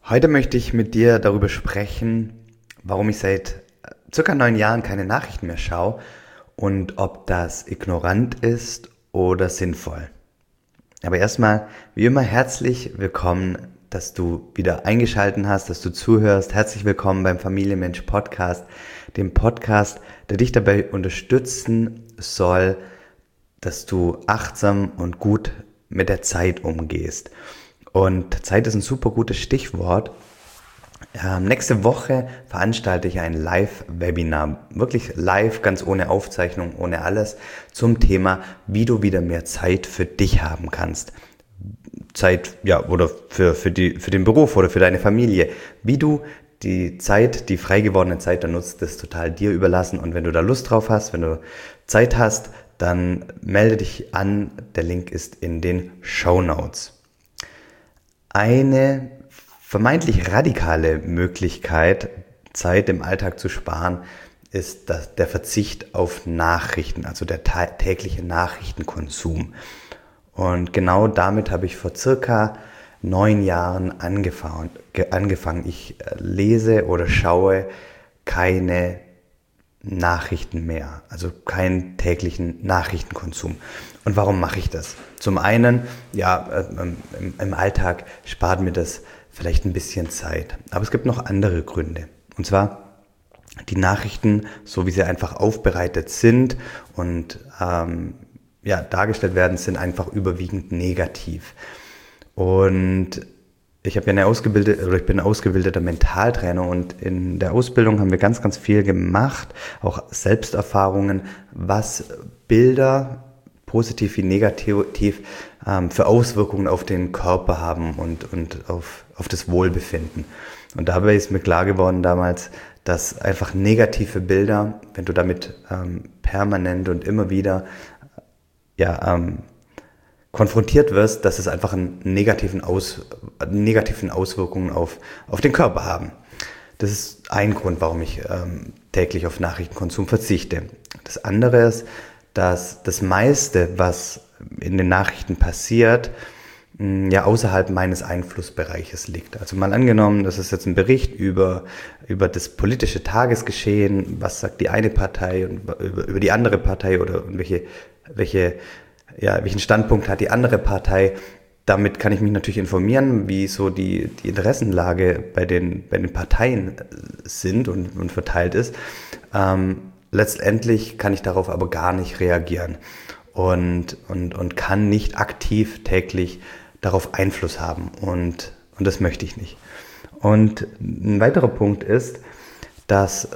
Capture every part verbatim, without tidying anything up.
Heute möchte ich mit dir darüber sprechen, warum ich seit circa neun Jahren keine Nachrichten mehr schaue und ob das ignorant ist oder sinnvoll. Aber erstmal, wie immer, herzlich willkommen, dass du wieder eingeschaltet hast, dass du zuhörst. Herzlich willkommen beim Familienmensch Podcast, dem Podcast, der dich dabei unterstützen soll, dass du achtsam und gut mit der Zeit umgehst. Und Zeit ist ein super gutes Stichwort. Ähm, nächste Woche veranstalte ich ein Live-Webinar, wirklich live, ganz ohne Aufzeichnung, ohne alles, zum Thema, wie du wieder mehr Zeit für dich haben kannst. Zeit, ja, oder für, für die, für den Beruf oder für deine Familie. Wie du die Zeit, die frei gewordene Zeit dann nutzt, ist total dir überlassen. Und wenn du da Lust drauf hast, wenn du Zeit hast, dann melde dich an. Der Link ist in den Shownotes. Eine vermeintlich radikale Möglichkeit, Zeit im Alltag zu sparen, ist das, der Verzicht auf Nachrichten, also der ta- tägliche Nachrichtenkonsum. Und genau damit habe ich vor circa neun Jahren angefangen. angefangen. Ich lese oder schaue keine Nachrichten mehr, also keinen täglichen Nachrichtenkonsum. Und warum mache ich das? Zum einen, ja, im, im Alltag spart mir das vielleicht ein bisschen Zeit, aber es gibt noch andere Gründe. Und zwar die Nachrichten, so wie sie einfach aufbereitet sind und ähm, ja, dargestellt werden, sind einfach überwiegend negativ. Und ich habe ja eine ausgebildete, oder ich bin ein ausgebildeter Mentaltrainer und in der Ausbildung haben wir ganz, ganz viel gemacht, auch Selbsterfahrungen, was Bilder, positiv wie negativ, ähm, für Auswirkungen auf den Körper haben und, und auf, auf das Wohlbefinden. Und dabei ist mir klar geworden damals, dass einfach negative Bilder, wenn du damit ähm, permanent und immer wieder ja, ähm, konfrontiert wirst, dass es einfach einen negativen Aus, negativen Auswirkungen auf, auf den Körper haben. Das ist ein Grund, warum ich ähm, täglich auf Nachrichtenkonsum verzichte. Das andere ist, dass das meiste, was in den Nachrichten passiert, mh, ja außerhalb meines Einflussbereiches liegt. Also mal angenommen, das ist jetzt ein Bericht über, über das politische Tagesgeschehen, was sagt die eine Partei und über, über die andere Partei oder welche, welche Ja, welchen Standpunkt hat die andere Partei? Damit kann ich mich natürlich informieren, wie so die, die Interessenlage bei den, bei den Parteien sind und, und verteilt ist. Ähm, letztendlich kann ich darauf aber gar nicht reagieren und, und, und kann nicht aktiv täglich darauf Einfluss haben. Und, und das möchte ich nicht. Und ein weiterer Punkt ist, dass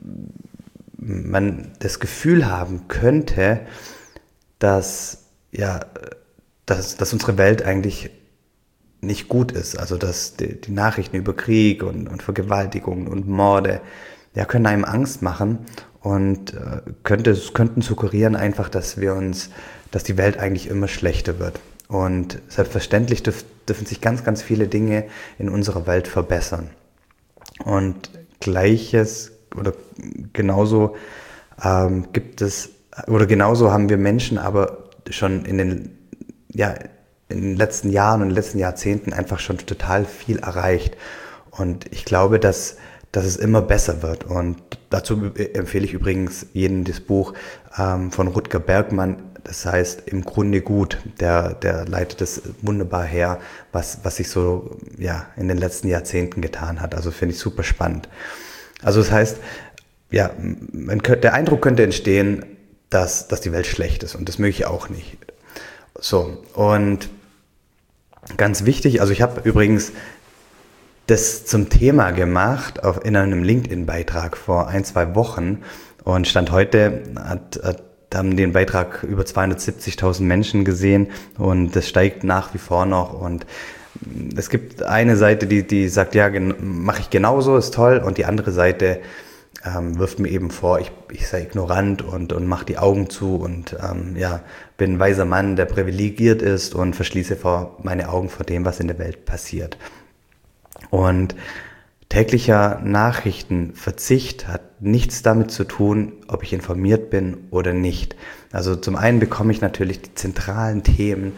man das Gefühl haben könnte, dass ja, dass, dass unsere Welt eigentlich nicht gut ist. Also dass die, die Nachrichten über Krieg und, und Vergewaltigungen und Morde ja, können einem Angst machen und äh, könnte, könnten suggerieren einfach, dass wir uns, dass die Welt eigentlich immer schlechter wird. Und selbstverständlich dürf, dürfen sich ganz, ganz viele Dinge in unserer Welt verbessern. Und Gleiches oder genauso ähm, gibt es, oder genauso haben wir Menschen aber schon in den, ja, in den letzten Jahren und letzten Jahrzehnten einfach schon total viel erreicht. Und ich glaube, dass, dass es immer besser wird. Und dazu empfehle ich übrigens jedem das Buch ähm, von Rutger Bergmann, das heißt Im Grunde gut. Der, der leitet es wunderbar her, was, was sich so ja, in den letzten Jahrzehnten getan hat. Also finde ich super spannend. Also das heißt, ja, man könnte, der Eindruck könnte entstehen, dass, dass die Welt schlecht ist und das möchte ich auch nicht. So, und ganz wichtig, also ich habe übrigens das zum Thema gemacht auf, in einem LinkedIn-Beitrag vor ein, zwei Wochen und Stand heute hat, hat, haben den Beitrag über zweihundertsiebzigtausend Menschen gesehen und das steigt nach wie vor noch und es gibt eine Seite, die, die sagt, ja, mache ich genauso, ist toll und die andere Seite Ähm, wirft mir eben vor, ich, ich sei ignorant und, und mache die Augen zu und ähm, ja, bin ein weiser Mann, der privilegiert ist und verschließe vor meine Augen vor dem, was in der Welt passiert. Und täglicher Nachrichtenverzicht hat nichts damit zu tun, ob ich informiert bin oder nicht. Also zum einen bekomme ich natürlich die zentralen Themen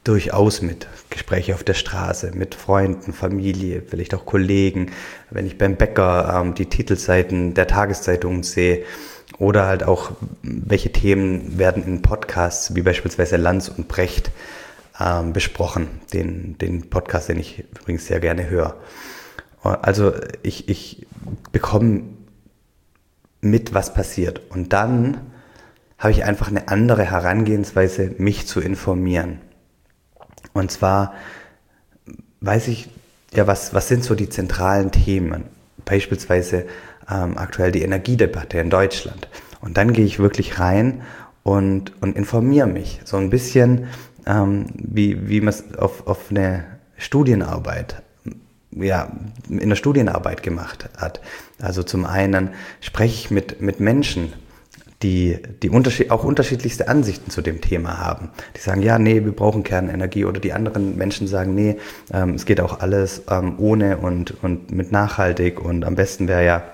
durchaus mit. Gespräche auf der Straße, mit Freunden, Familie, vielleicht auch Kollegen, wenn ich beim Bäcker ähm, die Titelseiten der Tageszeitungen sehe oder halt auch, welche Themen werden in Podcasts, wie beispielsweise Lanz und Brecht, ähm, besprochen, den, den Podcast, den ich übrigens sehr gerne höre. Also ich, ich bekomme mit, was passiert. Und dann habe ich einfach eine andere Herangehensweise, mich zu informieren. Und zwar weiß ich, ja, was, was sind so die zentralen Themen? Beispielsweise ähm, aktuell die Energiedebatte in Deutschland. Und dann gehe ich wirklich rein und, und informiere mich. So ein bisschen, ähm, wie, wie man es auf, auf eine Studienarbeit ja, in der Studienarbeit gemacht hat. Also zum einen spreche ich mit, mit Menschen, die, die unterschied, auch unterschiedlichste Ansichten zu dem Thema haben. Die sagen, ja, nee, wir brauchen Kernenergie, oder die anderen Menschen sagen, nee, ähm, es geht auch alles ähm, ohne und, und mit nachhaltig, und am besten wäre ja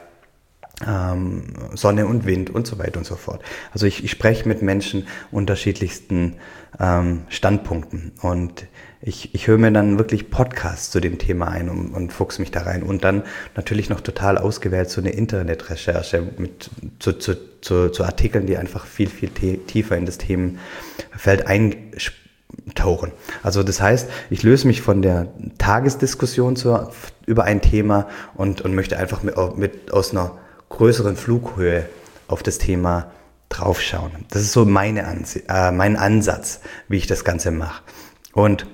ähm, Sonne und Wind und so weiter und so fort. Also ich, ich spreche mit Menschen unterschiedlichsten ähm, Standpunkten, und Ich, ich höre mir dann wirklich Podcasts zu dem Thema ein und, und fuchse mich da rein. Und dann natürlich noch total ausgewählt so eine Internetrecherche mit, zu, zu, zu, zu Artikeln, die einfach viel, viel tiefer in das Themenfeld eintauchen. Also das heißt, ich löse mich von der Tagesdiskussion zur, über ein Thema und, und möchte einfach mit, mit aus einer größeren Flughöhe auf das Thema draufschauen. Das ist so meine Ansi- äh, mein Ansatz, wie ich das Ganze mache. Und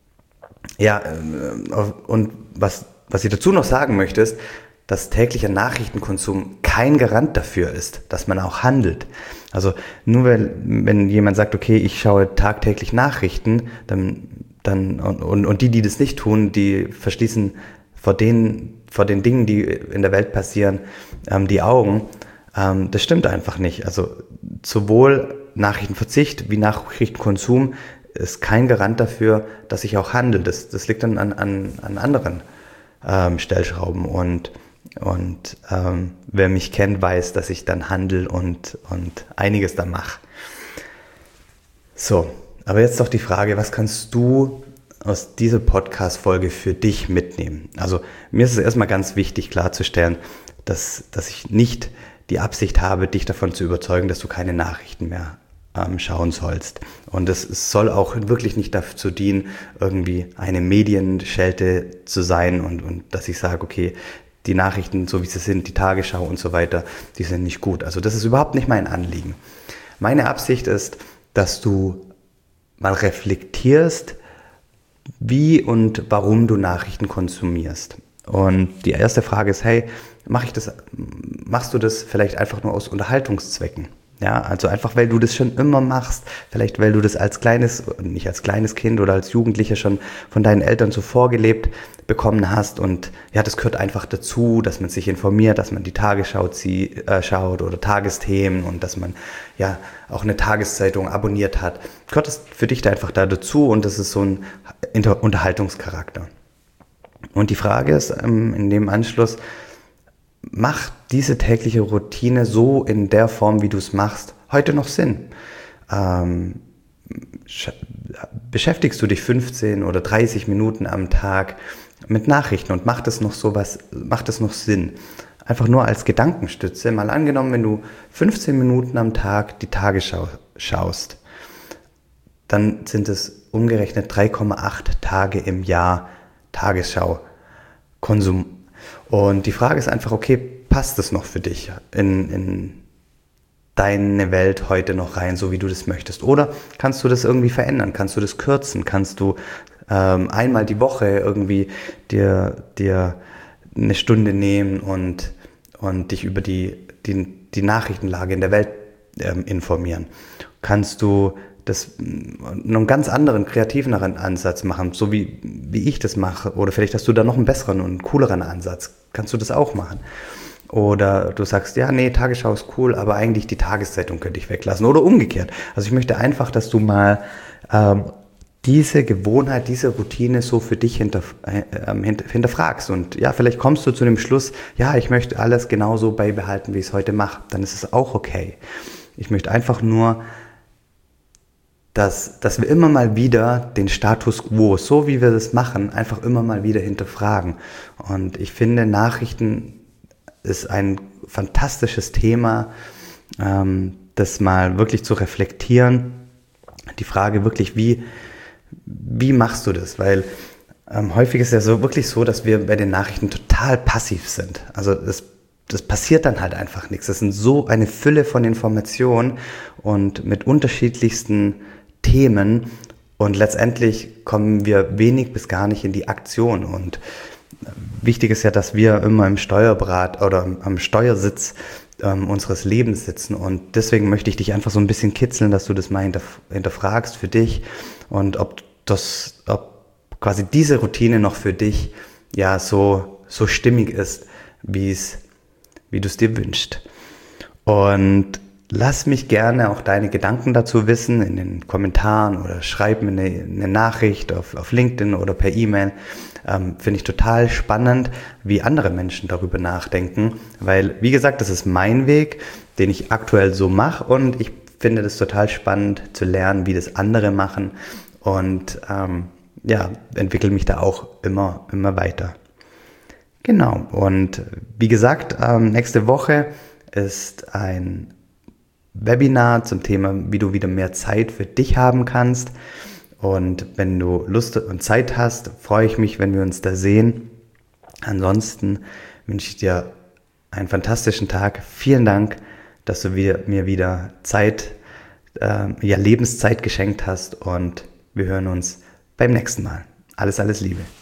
ja, und was, was ich dazu noch sagen möchte, ist, dass täglicher Nachrichtenkonsum kein Garant dafür ist, dass man auch handelt. Also nur wenn, wenn jemand sagt, okay, ich schaue tagtäglich Nachrichten, dann, dann und, und, und die, die das nicht tun, die verschließen vor den, vor den Dingen, die in der Welt passieren, ähm, die Augen. Ähm, das stimmt einfach nicht. Also sowohl Nachrichtenverzicht wie Nachrichtenkonsum ist kein Garant dafür, dass ich auch handle. Das, das liegt dann an, an, an anderen ähm, Stellschrauben. Und, und ähm, wer mich kennt, weiß, dass ich dann handle und, und einiges da mache. So, aber jetzt doch die Frage, was kannst du aus dieser Podcast-Folge für dich mitnehmen? Also mir ist es erstmal ganz wichtig klarzustellen, dass, dass ich nicht die Absicht habe, dich davon zu überzeugen, dass du keine Nachrichten mehr schauen sollst. Und es soll auch wirklich nicht dazu dienen, irgendwie eine Medienschelte zu sein und, und dass ich sage, okay, die Nachrichten, so wie sie sind, die Tagesschau und so weiter, die sind nicht gut. Also das ist überhaupt nicht mein Anliegen. Meine Absicht ist, dass du mal reflektierst, wie und warum du Nachrichten konsumierst. Und die erste Frage ist, hey, mach ich das, machst du das vielleicht einfach nur aus Unterhaltungszwecken? Ja, also einfach, weil du das schon immer machst, vielleicht weil du das als kleines, nicht als kleines Kind oder als Jugendlicher schon von deinen Eltern so vorgelebt bekommen hast, und ja, das gehört einfach dazu, dass man sich informiert, dass man die Tagesschau zie- äh, schaut oder Tagesthemen, und dass man ja auch eine Tageszeitung abonniert hat. Gehört das für dich da einfach da dazu, und das ist so ein Inter- Unterhaltungscharakter. Und die Frage ist ähm, in dem Anschluss, macht diese tägliche Routine so in der Form, wie du es machst, heute noch Sinn? Ähm, beschäftigst du dich fünfzehn oder dreißig Minuten am Tag mit Nachrichten und macht es noch so was, macht es noch Sinn? Einfach nur als Gedankenstütze, mal angenommen, wenn du fünfzehn Minuten am Tag die Tagesschau schaust, dann sind es umgerechnet drei Komma acht Tage im Jahr Tagesschau-Konsum. Und die Frage ist einfach, okay, passt das noch für dich in, in deine Welt heute noch rein, so wie du das möchtest? Oder kannst du das irgendwie verändern? Kannst du das kürzen? Kannst du ähm, einmal die Woche irgendwie dir, dir eine Stunde nehmen und, und dich über die, die, die Nachrichtenlage in der Welt ähm, informieren? Kannst du das einen ganz anderen, kreativeren Ansatz machen, so wie, wie ich das mache? Oder vielleicht hast du da noch einen besseren und cooleren Ansatz. Kannst du das auch machen? Oder du sagst, ja, nee, Tagesschau ist cool, aber eigentlich die Tageszeitung könnte ich weglassen. Oder umgekehrt. Also ich möchte einfach, dass du mal ähm, diese Gewohnheit, diese Routine so für dich hinter, äh, hinter, hinterfragst. Und ja, vielleicht kommst du zu dem Schluss, ja, ich möchte alles genauso beibehalten, wie ich es heute mache. Dann ist es auch okay. Ich möchte einfach nur dass, dass wir immer mal wieder den Status quo, so wie wir das machen, einfach immer mal wieder hinterfragen. Und ich finde, Nachrichten ist ein fantastisches Thema, ähm, das mal wirklich zu reflektieren. Die Frage wirklich, wie, wie machst du das? Weil ähm, häufig ist es ja so wirklich so, dass wir bei den Nachrichten total passiv sind. Also das, das passiert dann halt einfach nichts. Das sind so eine Fülle von Informationen und mit unterschiedlichsten Themen und letztendlich kommen wir wenig bis gar nicht in die Aktion. Und wichtig ist ja, dass wir immer im Steuerbrat oder am Steuersitz ähm, unseres Lebens sitzen, und deswegen möchte ich dich einfach so ein bisschen kitzeln, dass du das mal hinterf- hinterfragst für dich und ob das, ob quasi diese Routine noch für dich ja so, so stimmig ist, wie es, wie du es dir wünschst. Und lass mich gerne auch deine Gedanken dazu wissen in den Kommentaren oder schreib mir eine, eine Nachricht auf, auf LinkedIn oder per E-Mail. Ähm, finde ich total spannend, wie andere Menschen darüber nachdenken, weil, wie gesagt, das ist mein Weg, den ich aktuell so mache, und ich finde das total spannend zu lernen, wie das andere machen, und ähm, ja, entwickle mich da auch immer, immer weiter. Genau, und wie gesagt, ähm, nächste Woche ist ein Webinar zum Thema, wie du wieder mehr Zeit für dich haben kannst. Und wenn du Lust und Zeit hast, freue ich mich, wenn wir uns da sehen. Ansonsten wünsche ich dir einen fantastischen Tag. Vielen Dank, dass du wieder, mir wieder Zeit, äh, ja, Lebenszeit geschenkt hast, und wir hören uns beim nächsten Mal. Alles, alles Liebe.